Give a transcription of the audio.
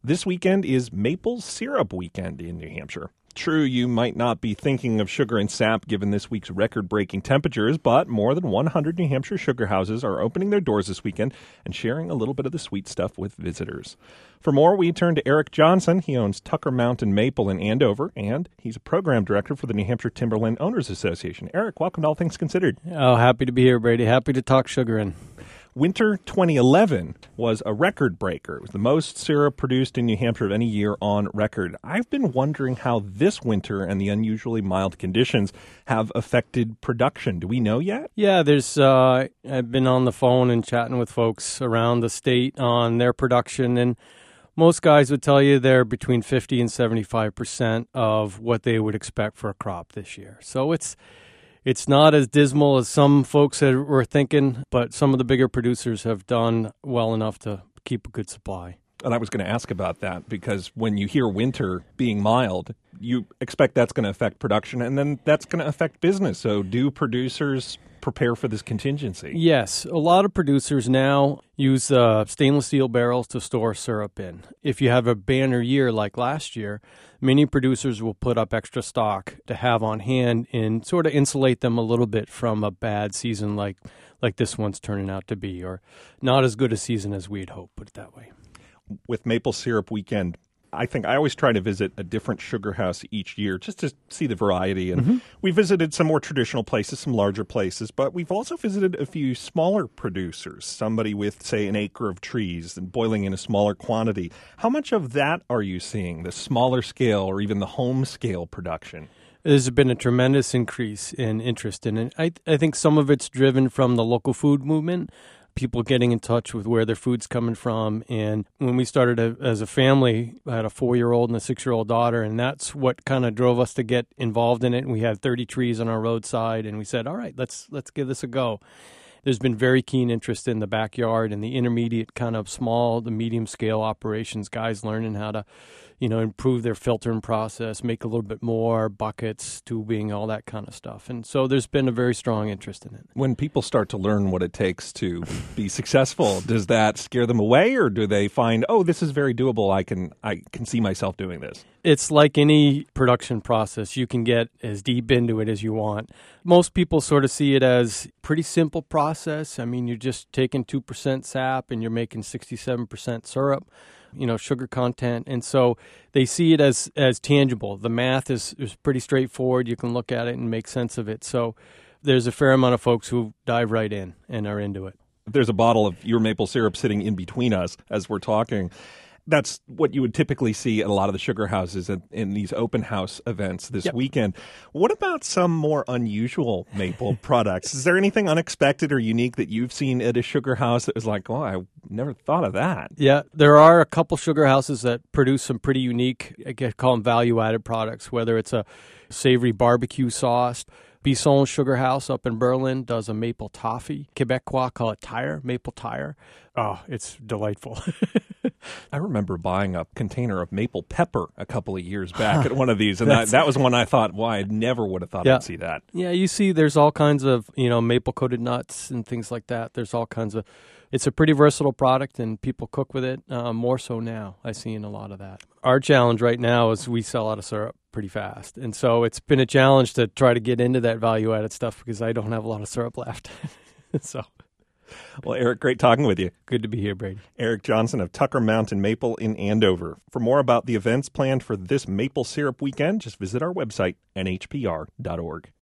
This weekend is Maple Syrup Weekend in New Hampshire. True, you might not be thinking of sugar and sap given this week's record-breaking temperatures, but more than 100 New Hampshire sugar houses are opening their doors this weekend and sharing a little bit of the sweet stuff with visitors. For more, we turn to Eric Johnson. He owns Tucker Mountain Maple in Andover, and he's a program director for the New Hampshire Timberland Owners Association. Eric, welcome to All Things Considered. Oh, happy to be here, Brady. Happy to talk sugaring. Winter 2011 was a record breaker. It was the most syrup produced in New Hampshire of any year on record. I've been wondering how this winter and the unusually mild conditions have affected production. Do we know yet? Yeah, I've been on the phone and chatting with folks around the state on their production, and most guys would tell you they're between 50 and 75% of what they would expect for a crop this year. So it's not as dismal as some folks were thinking, but some of the bigger producers have done well enough to keep a good supply. And I was going to ask about that because when you hear winter being mild, you expect that's going to affect production, and then that's going to affect business. So do producers prepare for this contingency? Yes. A lot of producers now use stainless steel barrels to store syrup in. If you have a banner year like last year, many producers will put up extra stock to have on hand and sort of insulate them a little bit from a bad season like this one's turning out to be, or not as good a season as we'd hoped, put it that way. With Maple Syrup Weekend, I think I always try to visit a different sugar house each year just to see the variety. And we visited some more traditional places, some larger places, but we've also visited a few smaller producers, somebody with, say, an acre of trees and boiling in a smaller quantity. How much of that are you seeing, the smaller scale or even the home scale production? There's been a tremendous increase in interest in it. I think some of it's driven from the local food movement, people getting in touch with where their food's coming from. And when we started as a family, I had a 4-year-old and a 6-year-old daughter, and that's what kind of drove us to get involved in it. And we had 30 trees on our roadside, and we said, all right, let's give this a go. There's been very keen interest in the backyard and the intermediate kind of small, the medium scale operations, guys learning how to, improve their filtering process, make a little bit more, buckets, tubing, all that kind of stuff. And so there's been a very strong interest in it. When people start to learn what it takes to be successful, does that scare them away, or do they find, oh, this is very doable, I can see myself doing this? It's like any production process. You can get as deep into it as you want. Most people sort of see it as a pretty simple process. I mean, you're just taking 2% sap and you're making 67% syrup, sugar content. And so they see it as tangible. The math is pretty straightforward. You can look at it and make sense of it. So there's a fair amount of folks who dive right in and are into it. There's a bottle of your maple syrup sitting in between us as we're talking. That's what you would typically see at a lot of the sugar houses in these open house events this weekend. What about some more unusual maple products? Is there anything unexpected or unique that you've seen at a sugar house that was like, oh, I never thought of that? Yeah, there are a couple sugar houses that produce some pretty unique, I call them value-added products, whether it's a savory barbecue sauce. Bisson Sugar House up in Berlin does a maple toffee. Quebecois call it tire, maple tire. Oh, it's delightful. I remember buying a container of maple pepper a couple of years back at one of these, and that was one I thought, well, I never would have thought I'd see that. Yeah, you see there's all kinds of, maple-coated nuts and things like that. There's all kinds of, it's a pretty versatile product, and people cook with it more so now. I've seen a lot of that. Our challenge right now is we sell out of syrup pretty fast, and so it's been a challenge to try to get into that value-added stuff because I don't have a lot of syrup left. Well, Eric, great talking with you. Good to be here, Brady. Eric Johnson of Tucker Mountain Maple in Andover. For more about the events planned for this Maple Syrup Weekend, just visit our website, nhpr.org.